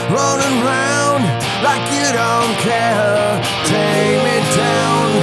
running round like you don't care. Take me down